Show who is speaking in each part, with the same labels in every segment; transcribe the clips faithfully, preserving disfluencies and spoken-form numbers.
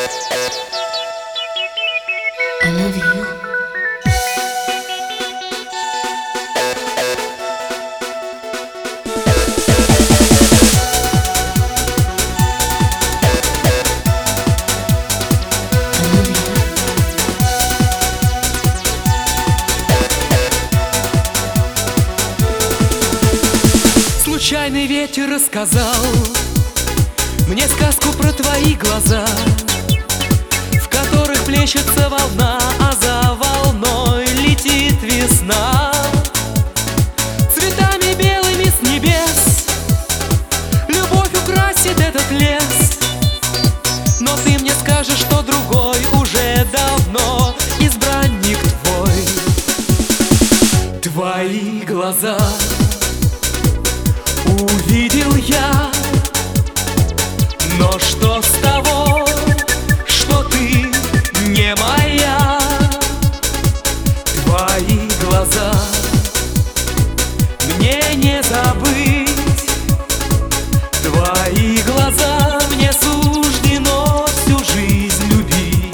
Speaker 1: I love you.
Speaker 2: Случайный ветер рассказал мне сказку про твои глаза, в которых плещется волна, а за волной летит весна. Цветами белыми с небес любовь украсит этот лес. Но ты мне скажешь, что другой уже давно избранник твой. Твои глаза увидел я, но что с того, что ты не моя? Твои глаза мне не забыть, твои глаза мне суждено всю жизнь любить.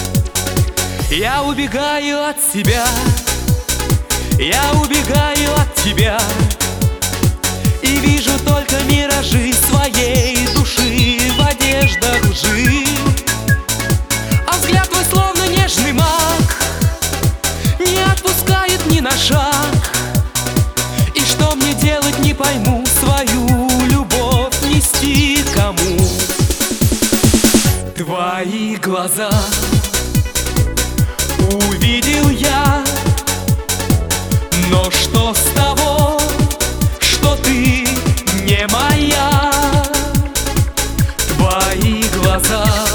Speaker 2: Я убегаю от себя, я убегаю от тебя, и вижу только миражи своей души в одеждах лжи. А взгляд твой словно нежный маг, не отпускает ни на шаг. И что мне делать, не пойму, свою любовь нести кому? Твои глаза увидел я, но что с того, что ты не моя? Твои глаза